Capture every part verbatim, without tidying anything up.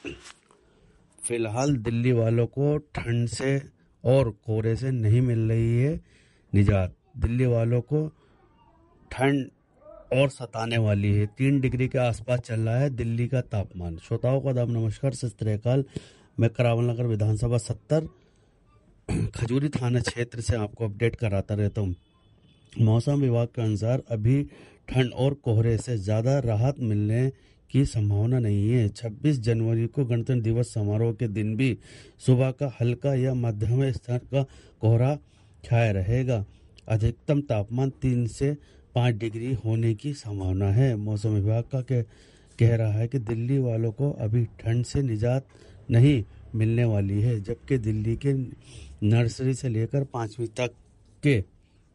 फिलहाल दिल्ली वालों को ठंड से और कोहरे से नहीं मिल रही है निजात। दिल्ली वालों को ठंड और सताने वाली है। तीन डिग्री के आसपास चल रहा है दिल्ली का तापमान। श्रोताओं का दाम नमस्कार, सत श्री अकाल। मैं करावल नगर विधानसभा सत्तर खजूरी थाना क्षेत्र से आपको अपडेट कराता रहता हूँ। मौसम विभाग के अनुसार अभी ठंड और कोहरे से ज़्यादा राहत मिलने की संभावना नहीं है। छब्बीस जनवरी को गणतंत्र दिवस समारोह के दिन भी सुबह का हल्का या मध्यम स्तर का कोहरा छाया रहेगा। अधिकतम तापमान तीन से पाँच डिग्री होने की संभावना है। मौसम विभाग का कह, कह रहा है कि दिल्ली वालों को अभी ठंड से निजात नहीं मिलने वाली है, जबकि दिल्ली के नर्सरी से लेकर पाँचवीं तक के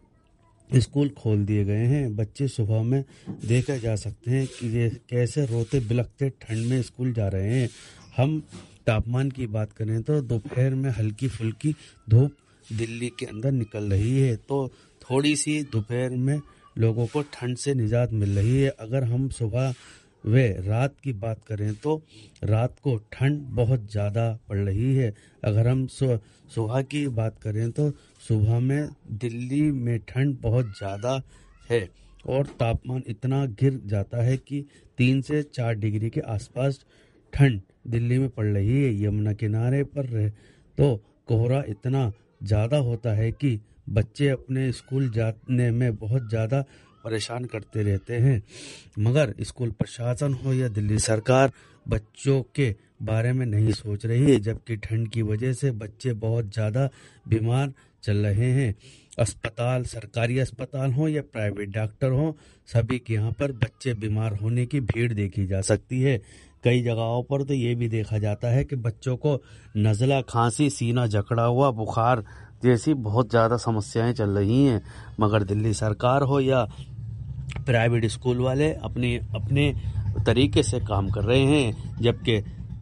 स्कूल खोल दिए गए हैं। बच्चे सुबह में देखे जा सकते हैं कि ये कैसे रोते बिलखते ठंड में स्कूल जा रहे हैं। हम तापमान की बात करें तो दोपहर में हल्की फुल्की धूप दिल्ली के अंदर निकल रही है, तो थोड़ी सी दोपहर में लोगों को ठंड से निजात मिल रही है। अगर हम सुबह व रात की बात करें तो रात को ठंड बहुत ज़्यादा पड़ रही है। अगर हम सुबह की बात करें तो सुबह में दिल्ली में ठंड बहुत ज़्यादा है और तापमान इतना गिर जाता है कि तीन से चार डिग्री के आसपास ठंड दिल्ली में पड़ रही है। यमुना किनारे पर रहे तो कोहरा इतना ज़्यादा होता है कि बच्चे अपने स्कूल जाने में बहुत ज़्यादा परेशान करते रहते हैं, मगर स्कूल प्रशासन हो या दिल्ली सरकार बच्चों के बारे में नहीं सोच रही है, जबकि ठंड की वजह से बच्चे बहुत ज़्यादा बीमार चल रहे हैं। अस्पताल, सरकारी अस्पताल हो या प्राइवेट डॉक्टर हो, सभी के यहाँ पर बच्चे बीमार होने की भीड़ देखी जा सकती है। कई जगहों पर तो ये भी देखा जाता है कि बच्चों को नज़ला, खांसी, सीना जकड़ा हुआ, बुखार जैसी बहुत ज़्यादा समस्याएं चल रही हैं, मगर दिल्ली सरकार हो या प्राइवेट स्कूल वाले अपने अपने तरीके से काम कर रहे हैं। जबकि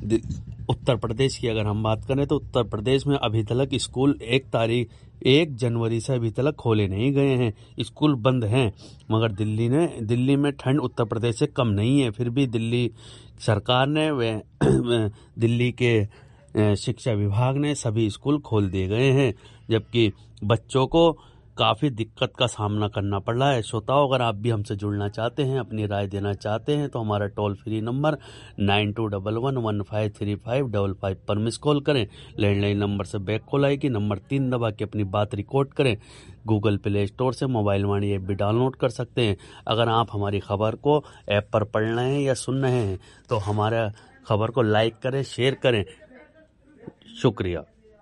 उत्तर प्रदेश की अगर हम बात करें तो उत्तर प्रदेश में अभी तक स्कूल एक तारीख एक जनवरी से अभी तक खोले नहीं गए हैं, स्कूल बंद हैं। मगर दिल्ली ने दिल्ली में ठंड उत्तर प्रदेश से कम नहीं है, फिर भी दिल्ली सरकार ने वे दिल्ली के शिक्षा विभाग ने सभी स्कूल खोल दिए गए हैं, जबकि बच्चों को काफ़ी दिक्कत का सामना करना पड़ रहा है। श्रोताओं, अगर आप भी हमसे जुड़ना चाहते हैं, अपनी राय देना चाहते हैं, तो हमारा toll free number nine two one one one five three five double five पर मिस कॉल करें। लैंडलाइन नंबर से बैक कॉल आएगी, नंबर तीन दबा के अपनी बात रिकॉर्ड करें। गूगल प्ले स्टोर से मोबाइल वाणी ऐप भी डाउनलोड कर सकते हैं। अगर आप हमारी खबर को ऐप पर पढ़ रहे हैं या सुन रहे हैं तो हमारा खबर को लाइक करें, शेयर करें। शुक्रिया।